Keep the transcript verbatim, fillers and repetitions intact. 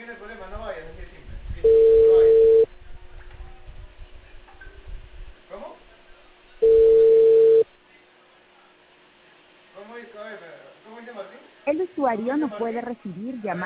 no hay problema, no vayas, así de simple. Listo, no vayas. ¿Cómo? ¿Cómo dice, a ver, ¿cómo dice Martín? El ¿Cómo usuario dice no puede Martín? recibir A ver. llamadas.